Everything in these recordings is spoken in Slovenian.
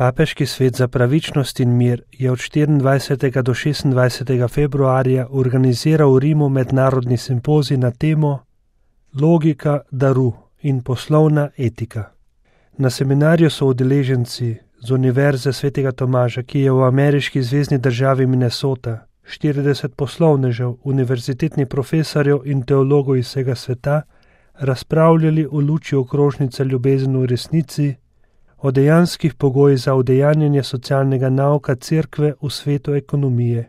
Papeški svet za pravičnost in mir je od 24. do 26. februarja organiziral v Rimu mednarodni simpozij na temo Logika daru in poslovna etika. Na seminarju so udeleženci z Univerze svetega Tomaža, ki je v ameriški zvezni državi Minnesota, 40 poslovnežev, univerzitetnih profesorjev in teologov iz vsega sveta razpravljali v luči okrožnice Ljubezen v resnici o dejanskih pogojih za udejanjanje socialnega nauka Cerkve v svetu ekonomije.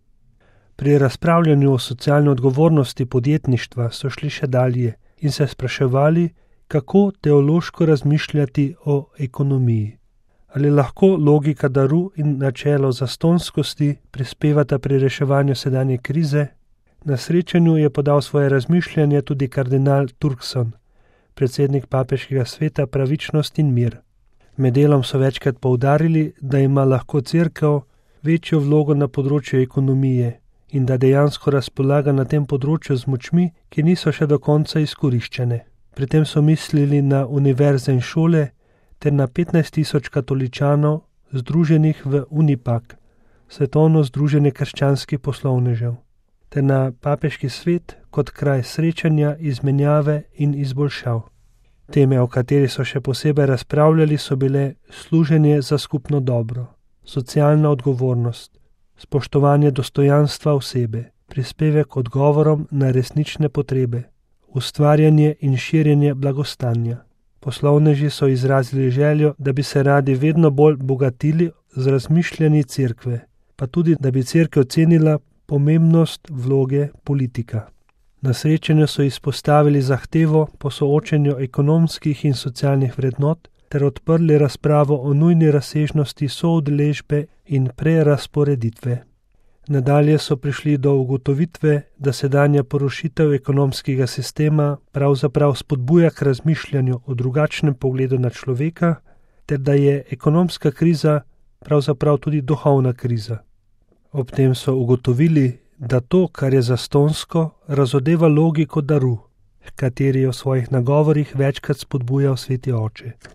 Pri razpravljanju o socialni odgovornosti podjetništva so šli še dalje in se spraševali, kako teološko razmišljati o ekonomiji. Ali lahko logika daru in načelo zastonskosti prispevata pri reševanju sedanje krize? Na srečanju je podal svoje razmišljanje tudi kardinal Turkson, predsednik papeškega sveta pravičnost in mir. Med delom so večkrat poudarili, da ima lahko Cerkev večjo vlogo na področju ekonomije in da dejansko razpolaga na tem področju z močmi, ki niso še do konca izkoriščene. Pri tem so mislili na univerze in šole ter na 15.000 katoličanov združenih v Unipak, svetovno združenje krščanskih poslovnežev, ter na papeški svet kot kraj srečanja, izmenjave in izboljšav. Teme, o kateri so še posebej razpravljali, so bile služenje za skupno dobro, socialna odgovornost, spoštovanje dostojanstva osebe, prispevek odgovorom na resnične potrebe, ustvarjanje in širjenje blagostanja. Poslovneži so izrazili željo, da bi se radi vedno bolj bogatili z razmišljanji Cerkve, pa tudi, da bi Cerkev cenila pomembnost vloge politika. Na srečanju so izpostavili zahtevo po soočenju ekonomskih in socialnih vrednot ter odprli razpravo o nujni razsežnosti soudeležbe in prerazporeditve. Nadalje so prišli do ugotovitve, da sedanja porušitev ekonomskega sistema pravzaprav spodbuja k razmišljanju o drugačnem pogledu na človeka, ter da je ekonomska kriza pravzaprav tudi duhovna kriza. Ob tem so ugotovili, da to, kar je zastonsko, razodeva logiko daru, h kateri je v svojih nagovorih večkrat spodbujal sveti oče.